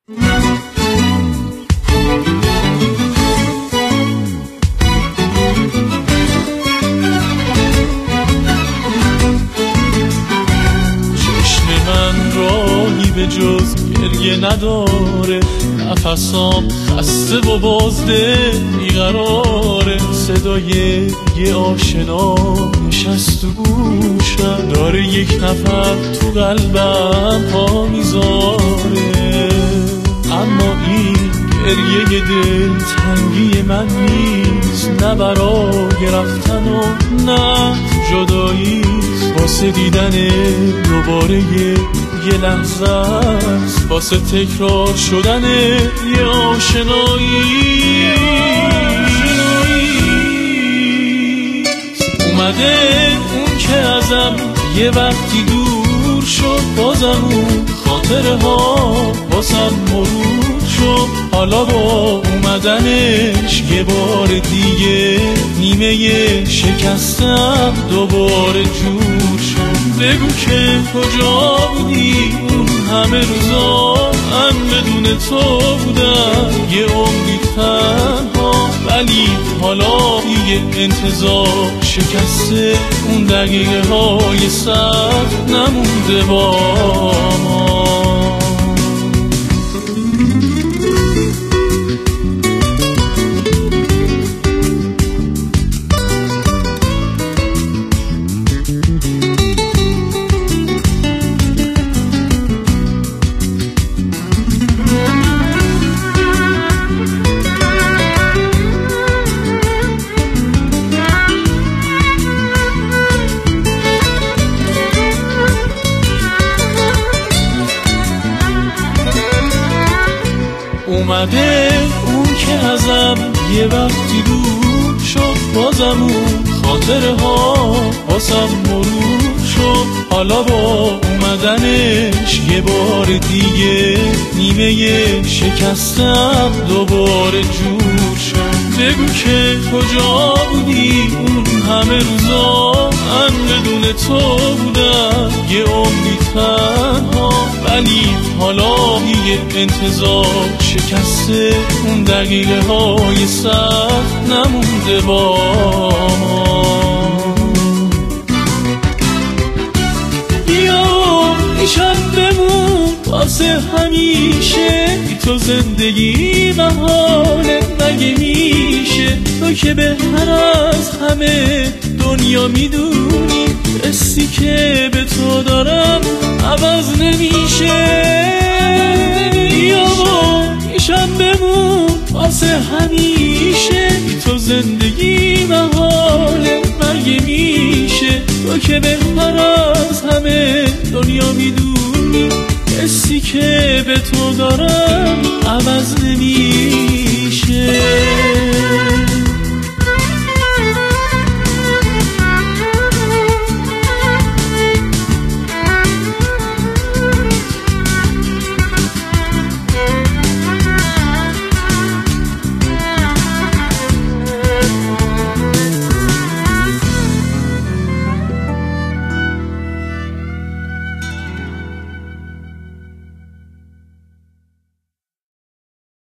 چشم من راهی به جز گریه نداره، نفسام خسته و بازده بیقراره. صدای یه آشنا نشست تو گوشم، داره یک نفر تو قلبم پا میذاره. اما این گریه دل تنگی من نیست، نه برای رفتن و نه جداییست. واسه دیدن دوباره یه لحظه است، واسه تکرار شدن یه آشنایی. اومده اون که ازم یه وقتی دور شد، بازم اون خاطره ها واسم مرور شد. حالا با اومدنش یه بار دیگه نیمه شکستم دوباره جور شد. بگو که کجا بودی اون همه روزا، من بدون تو بودم یه عمری تنها. ولی حالا دیگه انتظار شکسته، اون دقیقه های سخت نمونده با ما. اومده اون که ازم یه وقتی دور شد، بازم اون خاطره ها واسم مرور شد. حالا با اومدنش یه بار دیگه نیمه شکستم دوباره جور شد. بگو که کجا بودی اون همه روزا، من بدون تو بودم یه عمری تنها. ولی حالا دیگه انتظار شکسته، اون دقیقه های سخت نمونده با ما. بیا ایشان بمون واسه همیشه، بی تو زندگی محاله مگه میشه؟ تو که بهتر از همه دنیا میدونی، حسی که به تو دارم عوض نمیشه. بیا ایشان بمون واسه همیشه، بی تو زندگی محاله مگه میشه؟ تو که بهتر از همه دنیا میدونی، حسی که به تو دارم عوض نمیشه.